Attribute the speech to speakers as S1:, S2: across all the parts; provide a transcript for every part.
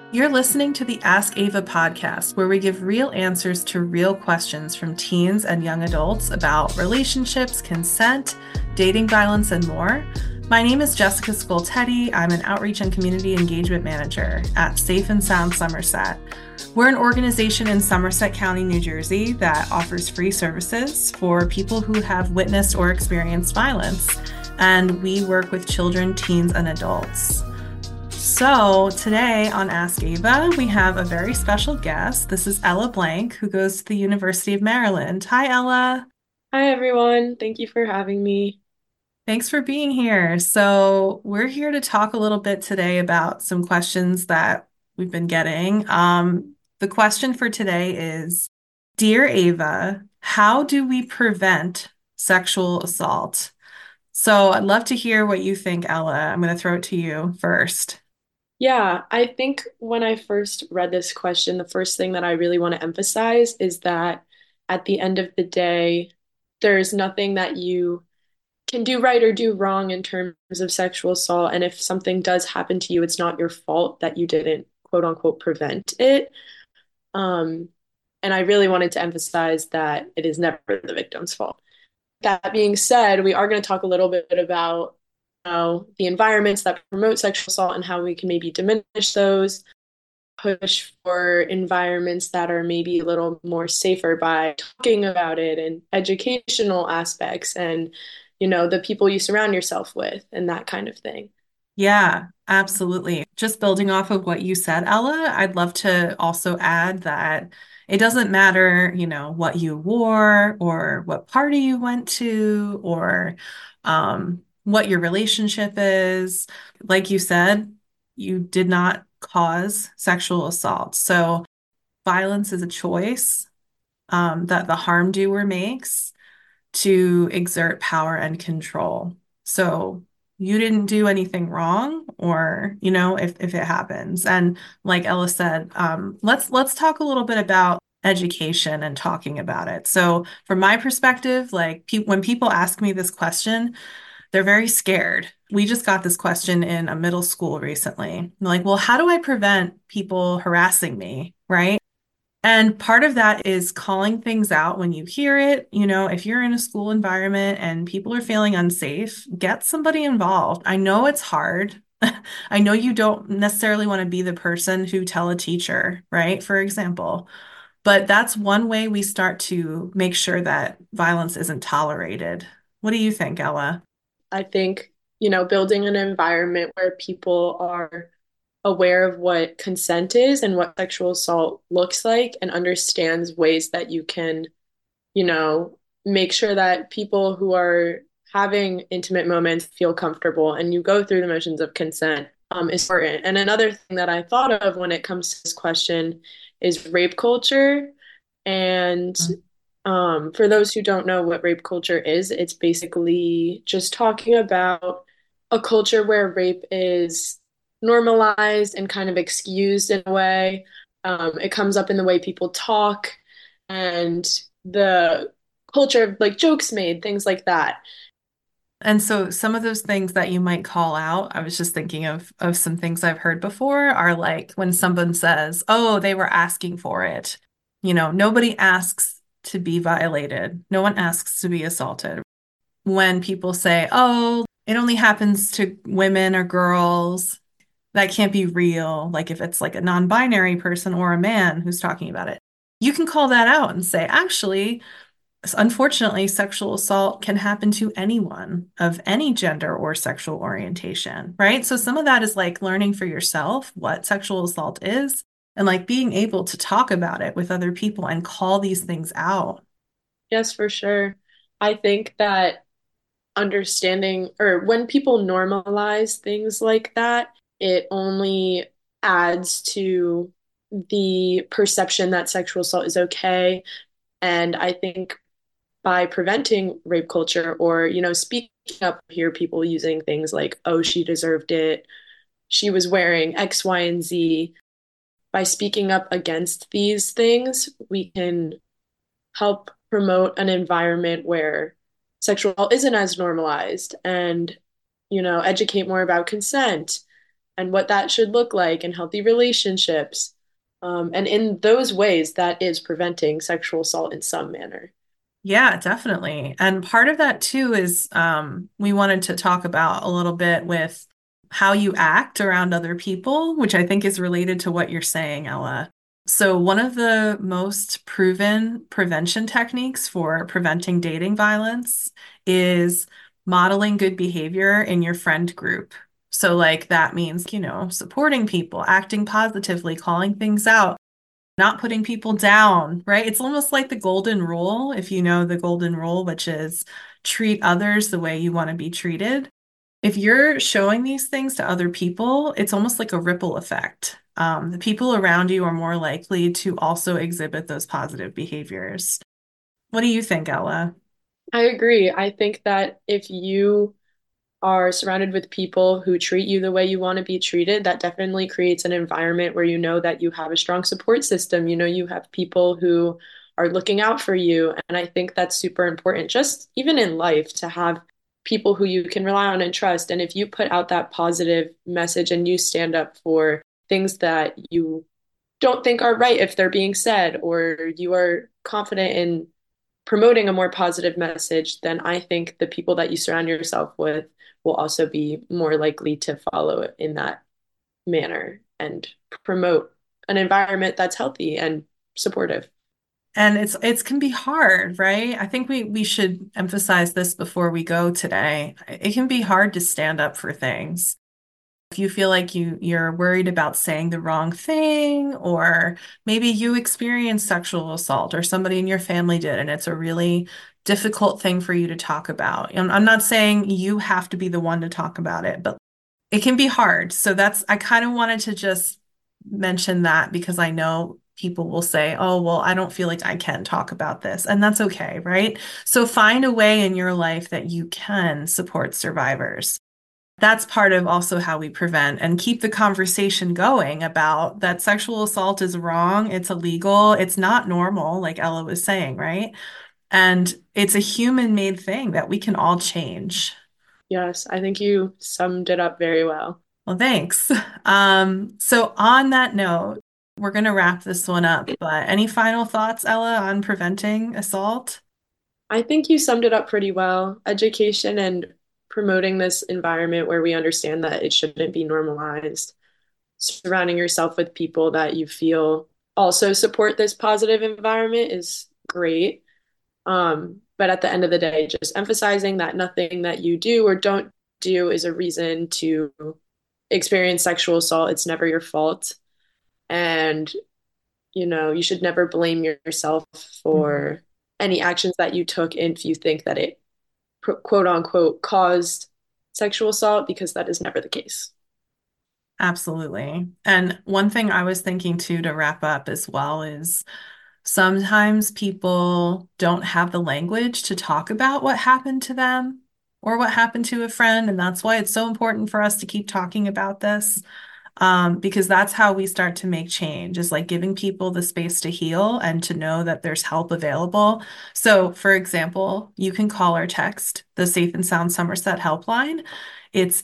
S1: You're listening to the Ask Ava podcast, where we give real answers to real questions from teens and young adults about relationships, consent, dating violence, and more. My name is Jessica Scoltetti. I'm an outreach and community engagement manager at Safe and Sound Somerset. We're an organization in Somerset County, New Jersey that offers free services for people who have witnessed or experienced violence. And we work with children, teens, and adults. So today on Ask Ava, we have a very special guest. This is Ella Blank, who goes to the University of Maryland. Hi, Ella.
S2: Hi, everyone. Thank you for having me.
S1: Thanks for being here. So we're here to talk a little bit today about some questions that we've been getting. The question for today is, Dear Ava, how do we prevent sexual assault? So I'd love to hear what you think, Ella. I'm going to throw it to you first.
S2: Yeah, I think when I first read this question, the first thing that I really want to emphasize is that at the end of the day, there's nothing that you can do right or do wrong in terms of sexual assault. And if something does happen to you, it's not your fault that you didn't quote unquote prevent it. Um, and I really wanted to emphasize that it is never the victim's fault. That being said, we are going to talk a little bit about the environments that promote sexual assault and how we can maybe diminish those, push for environments that are maybe a little more safer by talking about it and educational aspects and, the people you surround yourself with and that kind of thing.
S1: Yeah, absolutely. Just building off of what you said, Ella, I'd love to also add that it doesn't matter, what you wore or what party you went to or what your relationship is. Like you said, you did not cause sexual assault. So violence is a choice that the harm doer makes to exert power and control. So you didn't do anything wrong, or if it happens. And like Ella said, let's talk a little bit about education and talking about it. So from my perspective, like when people ask me this question, they're very scared. We just got this question in a middle school recently. Like, well, how do I prevent people harassing me? Right. And part of that is calling things out when you hear it. If you're in a school environment and people are feeling unsafe, get somebody involved. I know it's hard. I know you don't necessarily want to be the person who tell a teacher, right? For example, but that's one way we start to make sure that violence isn't tolerated. What do you think, Ella?
S2: I think, building an environment where people are aware of what consent is and what sexual assault looks like and understands ways that you can, make sure that people who are having intimate moments feel comfortable and you go through the motions of consent is important. And another thing that I thought of when it comes to this question is rape culture. And for those who don't know what rape culture is, it's basically just talking about a culture where rape is normalized and kind of excused in a way. It comes up in the way people talk and the culture of like jokes made, things like that.
S1: And so some of those things that you might call out, I was just thinking of some things I've heard before are like when someone says, "Oh, they were asking for it." Nobody asks to be violated. No one asks to be assaulted. When people say, "Oh, it only happens to women or girls," that can't be real. Like if it's like a non-binary person or a man who's talking about it, you can call that out and say, "Actually, unfortunately, sexual assault can happen to anyone of any gender or sexual orientation, right? So some of that is like learning for yourself what sexual assault is and like being able to talk about it with other people and call these things out.
S2: Yes, for sure. I think that understanding or when people normalize things like that, it only adds to the perception that sexual assault is okay. And I think by preventing rape culture or, speaking up, hear people using things like, oh, she deserved it, she was wearing X, Y, and Z. By speaking up against these things, we can help promote an environment where sexual isn't as normalized and, educate more about consent and what that should look like and healthy relationships. And in those ways, that is preventing sexual assault in some manner.
S1: Yeah, definitely. And part of that too is we wanted to talk about a little bit with how you act around other people, which I think is related to what you're saying, Ella. So, one of the most proven prevention techniques for preventing dating violence is modeling good behavior in your friend group. So, like, that means, supporting people, acting positively, calling things out, not putting people down, right? It's almost like the golden rule, if you know the golden rule, which is treat others the way you want to be treated. If you're showing these things to other people, it's almost like a ripple effect. The people around you are more likely to also exhibit those positive behaviors. What do you think, Ella?
S2: I agree. I think that if you are surrounded with people who treat you the way you want to be treated, that definitely creates an environment where you know that you have a strong support system. You know, you have people who are looking out for you. And I think that's super important, just even in life, to have people who you can rely on and trust. And if you put out that positive message and you stand up for things that you don't think are right if they're being said, or you are confident in promoting a more positive message, then I think the people that you surround yourself with will also be more likely to follow in that manner and promote an environment that's healthy and supportive.
S1: And it's can be hard, right? I think we should emphasize this before we go today. It can be hard to stand up for things. If you feel like you're worried about saying the wrong thing, or maybe you experienced sexual assault or somebody in your family did, and it's a really difficult thing for you to talk about. And I'm not saying you have to be the one to talk about it, but it can be hard. So I kind of wanted to just mention that because I know people will say, oh, well, I don't feel like I can talk about this. And that's okay, right? So find a way in your life that you can support survivors. That's part of also how we prevent and keep the conversation going about that sexual assault is wrong, it's illegal, it's not normal, like Ella was saying, right? And it's a human-made thing that we can all change.
S2: Yes, I think you summed it up very well.
S1: Well, thanks. So on that note, we're going to wrap this one up, but any final thoughts, Ella, on preventing assault?
S2: I think you summed it up pretty well. Education and promoting this environment where we understand that it shouldn't be normalized. Surrounding yourself with people that you feel also support this positive environment is great. But at the end of the day, just emphasizing that nothing that you do or don't do is a reason to experience sexual assault. It's never your fault. And, you should never blame yourself
S1: Mhm.
S2: for any actions that you took if you think that it quote unquote caused sexual assault, because that is never the case.
S1: Absolutely. And one thing I was thinking too to wrap up as well is sometimes people don't have the language to talk about what happened to them or what happened to a friend. And that's why it's so important for us to keep talking about this, because that's how we start to make change, is like giving people the space to heal and to know that there's help available. So, for example, you can call or text the Safe and Sound Somerset helpline. It's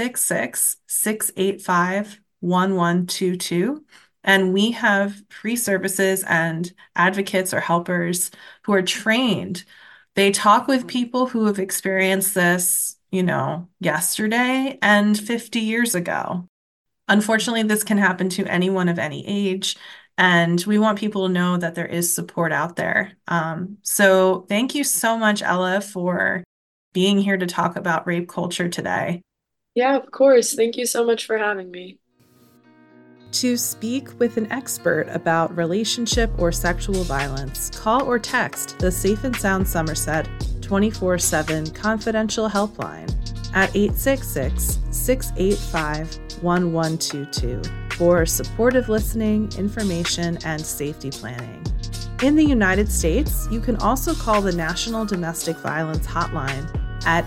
S1: 866-685-1122. And we have free services and advocates or helpers who are trained. They talk with people who have experienced this, yesterday and 50 years ago. Unfortunately, this can happen to anyone of any age, and we want people to know that there is support out there. So thank you so much, Ella, for being here to talk about rape culture today.
S2: Yeah, of course. Thank you so much for having me.
S1: To speak with an expert about relationship or sexual violence, call or text the Safe and Sound Somerset 24/7 confidential helpline at 866-685-1122 for supportive listening, information, and safety planning. In the United States, you can also call the National Domestic Violence Hotline at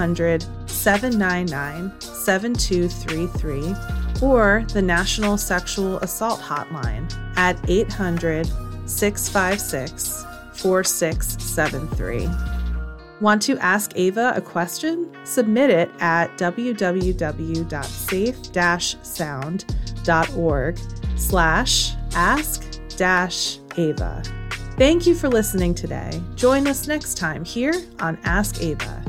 S1: 800-799-7233 or the National Sexual Assault Hotline at 800-656-4673. Want to ask Ava a question? Submit it at www.safe-sound.org/ask-ava. Thank you for listening today. Join us next time here on Ask Ava.